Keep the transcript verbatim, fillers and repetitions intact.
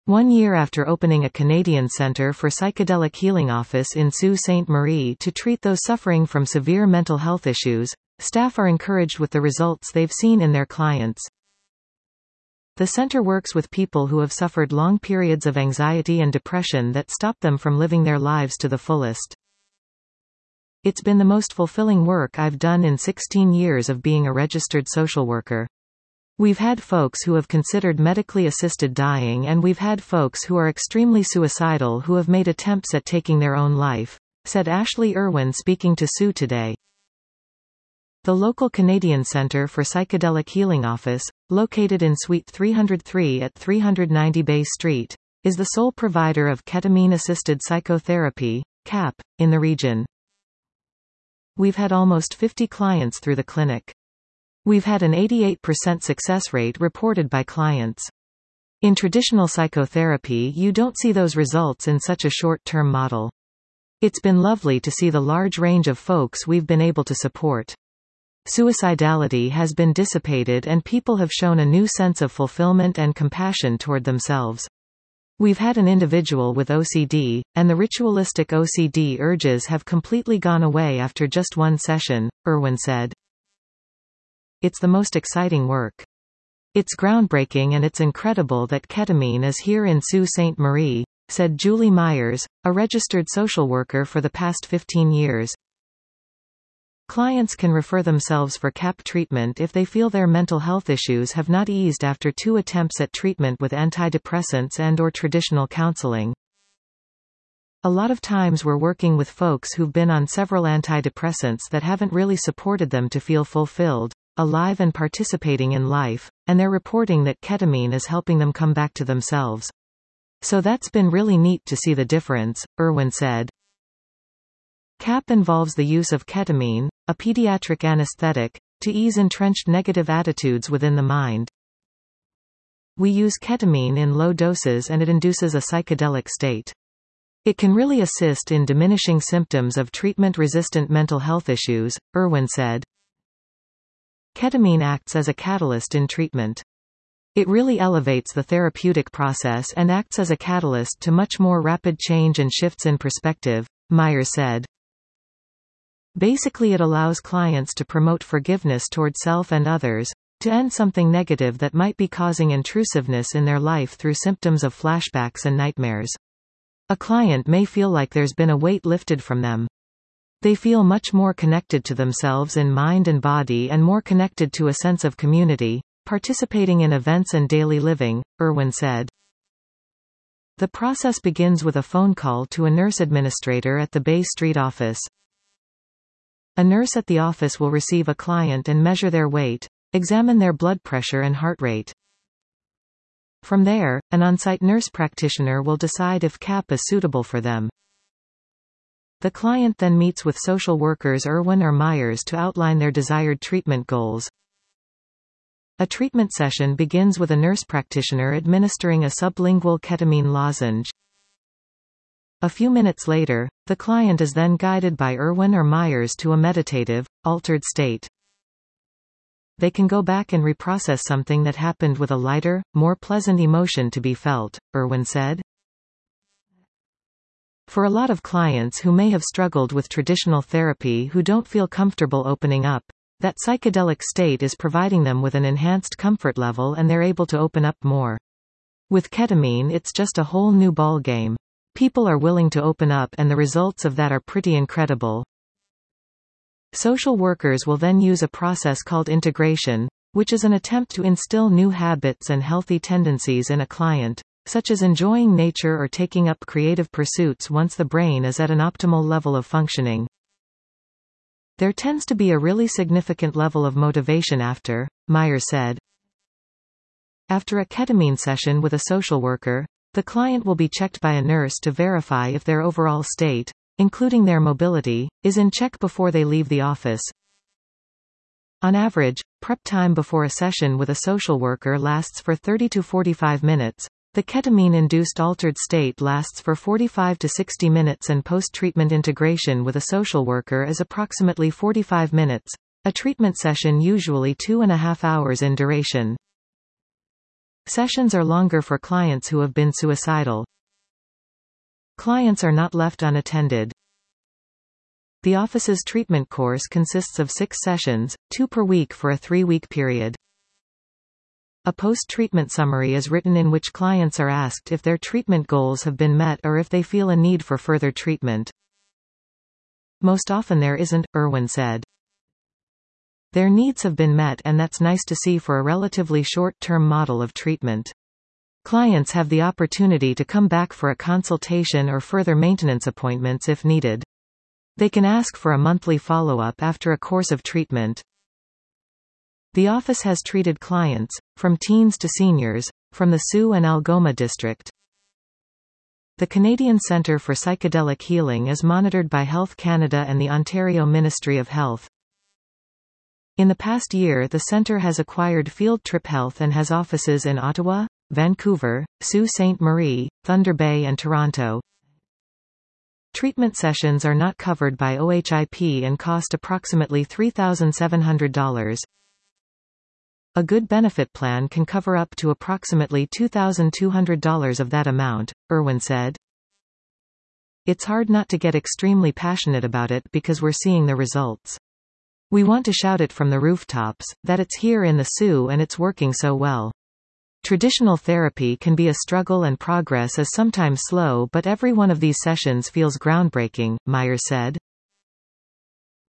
One year after opening a Canadian Centre for Psychedelic Healing office in Sault Ste. Marie to treat those suffering from severe mental health issues, staff are encouraged with the results they've seen in their clients. The centre works with people who have suffered long periods of anxiety and depression that stop them from living their lives to the fullest. It's been the most fulfilling work I've done in sixteen years of being a registered social worker. We've had folks who have considered medically assisted dying, and we've had folks who are extremely suicidal who have made attempts at taking their own life, said Ashley Irwin speaking to Sue Today. The local Canadian Centre for Psychedelic Healing office, located in Suite three oh three at three ninety Bay Street, is the sole provider of ketamine-assisted psychotherapy, C A P, in the region. We've had almost fifty clients through the clinic. We've had an eighty-eight percent success rate reported by clients. In traditional psychotherapy, you don't see those results in such a short-term model. It's been lovely to see the large range of folks we've been able to support. Suicidality has been dissipated and people have shown a new sense of fulfillment and compassion toward themselves. We've had an individual with O C D, and the ritualistic O C D urges have completely gone away after just one session, Irwin said. It's the most exciting work. It's groundbreaking and it's incredible that ketamine is here in Sault Ste. Marie, said Julie Myers, a registered social worker for the past fifteen years. Clients can refer themselves for C A P treatment if they feel their mental health issues have not eased after two attempts at treatment with antidepressants and/or traditional counseling. A lot of times we're working with folks who've been on several antidepressants that haven't really supported them to feel fulfilled, alive and participating in life, and they're reporting that ketamine is helping them come back to themselves. So that's been really neat to see the difference, Irwin said. C A P involves the use of ketamine, a pediatric anesthetic, to ease entrenched negative attitudes within the mind. We use ketamine in low doses and it induces a psychedelic state. It can really assist in diminishing symptoms of treatment-resistant mental health issues, Irwin said. Ketamine acts as a catalyst in treatment. It really elevates the therapeutic process and acts as a catalyst to much more rapid change and shifts in perspective, Myers said. Basically, it allows clients to promote forgiveness toward self and others, to end something negative that might be causing intrusiveness in their life through symptoms of flashbacks and nightmares. A client may feel like there's been a weight lifted from them. They feel much more connected to themselves in mind and body and more connected to a sense of community, participating in events and daily living, Irwin said. The process begins with a phone call to a nurse administrator at the Bay Street office. A nurse at the office will receive a client and measure their weight, examine their blood pressure and heart rate. From there, an on-site nurse practitioner will decide if C A P is suitable for them. The client then meets with social workers Irwin or Myers to outline their desired treatment goals. A treatment session begins with a nurse practitioner administering a sublingual ketamine lozenge. A few minutes later, the client is then guided by Irwin or Myers to a meditative, altered state. They can go back and reprocess something that happened with a lighter, more pleasant emotion to be felt, Irwin said. For a lot of clients who may have struggled with traditional therapy who don't feel comfortable opening up, that psychedelic state is providing them with an enhanced comfort level and they're able to open up more. With ketamine, it's just a whole new ball game. People are willing to open up and the results of that are pretty incredible. Social workers will then use a process called integration, which is an attempt to instill new habits and healthy tendencies in a client, such as enjoying nature or taking up creative pursuits once the brain is at an optimal level of functioning. There tends to be a really significant level of motivation after, Myers said. After a ketamine session with a social worker, the client will be checked by a nurse to verify if their overall state, including their mobility, is in check before they leave the office. On average, prep time before a session with a social worker lasts for thirty to forty-five minutes. The ketamine-induced altered state lasts for forty-five to sixty minutes and post-treatment integration with a social worker is approximately forty-five minutes, a treatment session usually two and a half hours in duration. Sessions are longer for clients who have been suicidal. Clients are not left unattended. The office's treatment course consists of six sessions, two per week for a three-week period. A post-treatment summary is written in which clients are asked if their treatment goals have been met or if they feel a need for further treatment. Most often there isn't, Irwin said. Their needs have been met, and that's nice to see for a relatively short-term model of treatment. Clients have the opportunity to come back for a consultation or further maintenance appointments if needed. They can ask for a monthly follow-up after a course of treatment. The office has treated clients, from teens to seniors, from the Sioux and Algoma district. The Canadian Centre for Psychedelic Healing is monitored by Health Canada and the Ontario Ministry of Health. In the past year, the centre has acquired Field Trip Health and has offices in Ottawa, Vancouver, Sault Ste. Marie, Thunder Bay and Toronto. Treatment sessions are not covered by O H I P and cost approximately three thousand seven hundred dollars. A good benefit plan can cover up to approximately two thousand two hundred dollars of that amount, Irwin said. It's hard not to get extremely passionate about it because we're seeing the results. We want to shout it from the rooftops, that it's here in the Sioux and it's working so well. Traditional therapy can be a struggle and progress is sometimes slow, but every one of these sessions feels groundbreaking, Myers said.